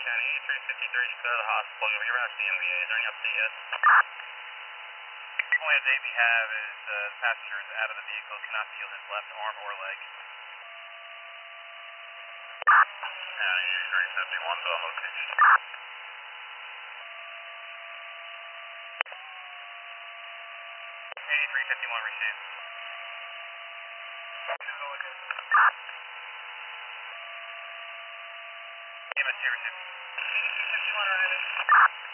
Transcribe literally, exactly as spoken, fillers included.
County, eighty-three fifty-three, just got out of the hospital. You'll be around C M V A. Is there any update yet? The only update we have is uh, the passenger is out of the vehicle, cannot feel his left arm or leg. County, eighty-three fifty-one, to location. eighty-three fifty-one, received. E M S here, received. fifty-one, right.